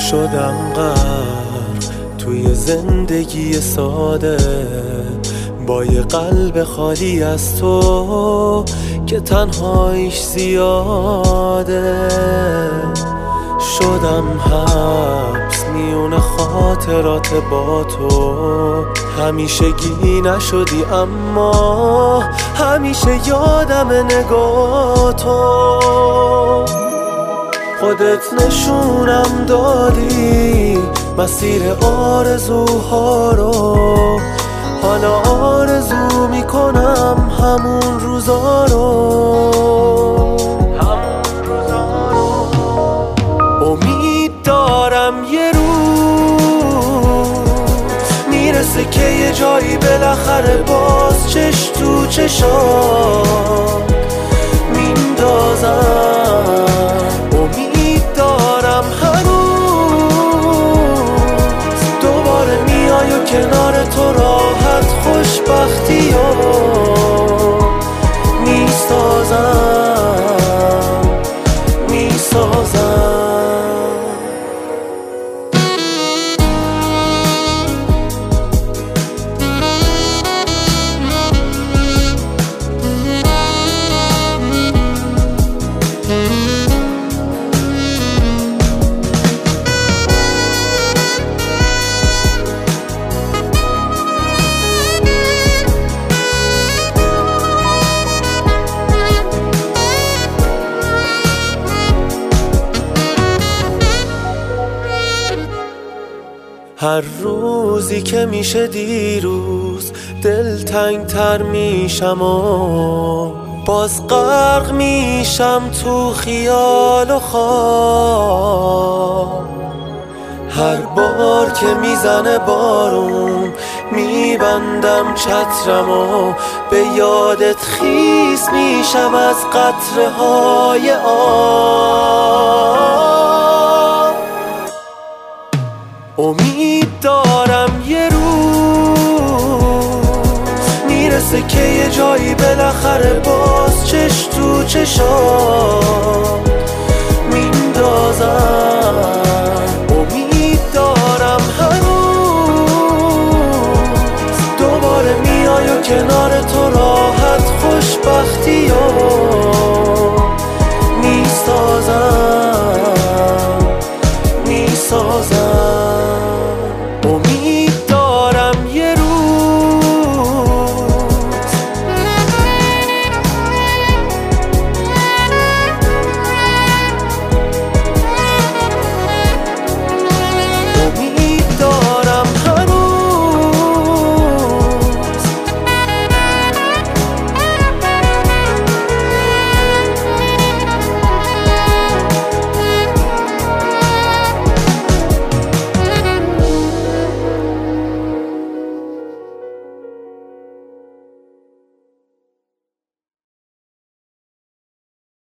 شدم غرق توی زندگی ساده، با یه قلب خالی از تو که تنهاییش زیاده. شدم حبس میون خاطرات با تو، همیشگی نشدی اما همیشه یادم نگاه تو. خودت نشونم دادی مسیر آرزوها رو، حالا آرزو میکنم همون روزا رو. امید دارم یه روز میرسه که یه جایی بالاخره باز چش تو چشام میندازم. امید دارم هنوز دوباره میای و کنار تو راحت خوشبختی رو میسازم. هر روزی که میشه دیروز دلتنگ تر میشم و باز غرق میشم تو خیال و خواب. هر بار که میزنه بارون میبندم چترم و به یادت خیس میشم از قطره های آب. امید دارم یه روز میرسه که یه جایی بالاخره باز چش تو چشام میندازم. امید دارم هنوز دوباره میای و کنار تو راحت خوشبختی